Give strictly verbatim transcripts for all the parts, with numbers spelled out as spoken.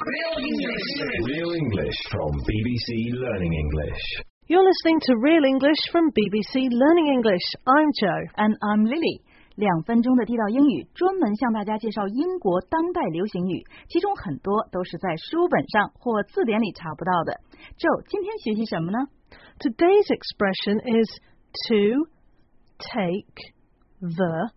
Real English. Real English from B B C Learning English. You're listening to Real English from B B C Learning English. I'm Joe. And I'm Lily. 两分钟的地道英语，专门向大家介绍英国当代流行语，其中很多都是在书本上或字典里查不到的。Joe， 今天学习什么呢？ Today's expression is to take the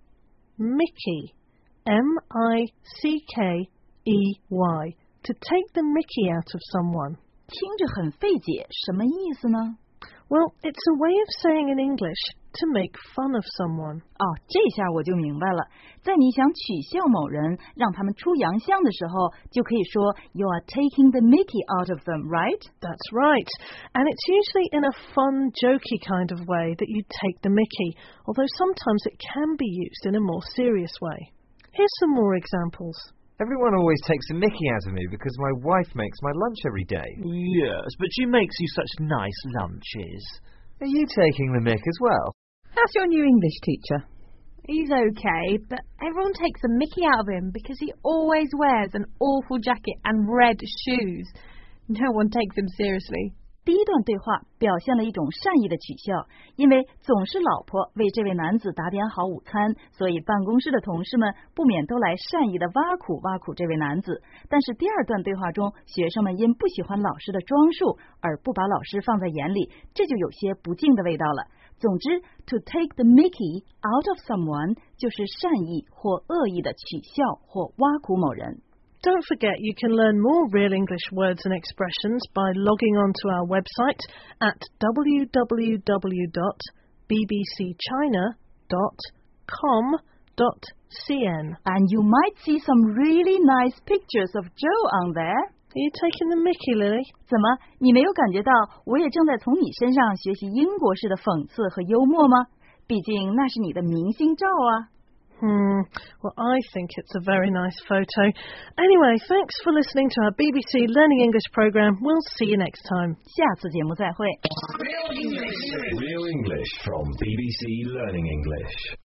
Mickey. M I C K E Y. To take the Mickey out of someone. 听着很费解，什么意思呢？ Well, it's a way of saying in English to make fun of someone. 哦，这下我就明白了。在你想取笑某人，让他们出洋相的时候，就可以说 You are taking the Mickey out of them, right? That's right. And it's usually in a fun, jokey kind of way that you take the Mickey, although sometimes it can be used in a more serious way. Here's some more examples. Everyone always takes a mickey out of me because my wife makes my lunch every day. Yes, but she makes you such nice lunches. Are you taking the mick as well? How's your new English teacher? He's okay, but everyone takes a mickey out of him because he always wears an awful jacket and red shoes. No one takes him seriously. 第一段对话表现了一种善意的取笑，因为总是老婆为这位男子打点好午餐，所以办公室的同事们不免都来善意的挖苦挖苦这位男子。但是第二段对话中，学生们因不喜欢老师的装束而不把老师放在眼里，这就有些不敬的味道了。总之 to take the Mickey out of someone 就是善意或恶意的取笑或挖苦某人。 Don't forget you can learn more Real English words and expressions by logging on to our website at w w w dot b b c china dot com dot c n. And you might see some really nice pictures of Joe on there. Are you taking the Mickey, Lily? 怎么，你没有感觉到我也正在从你身上学习英国式的讽刺和幽默吗？毕竟那是你的明星照啊。 Hmm, well, I think it's a very nice photo. Anyway, thanks for listening to our B B C Learning English program. We'll see you next time. 下次节目再会。 Real English. Real English from B B C Learning English.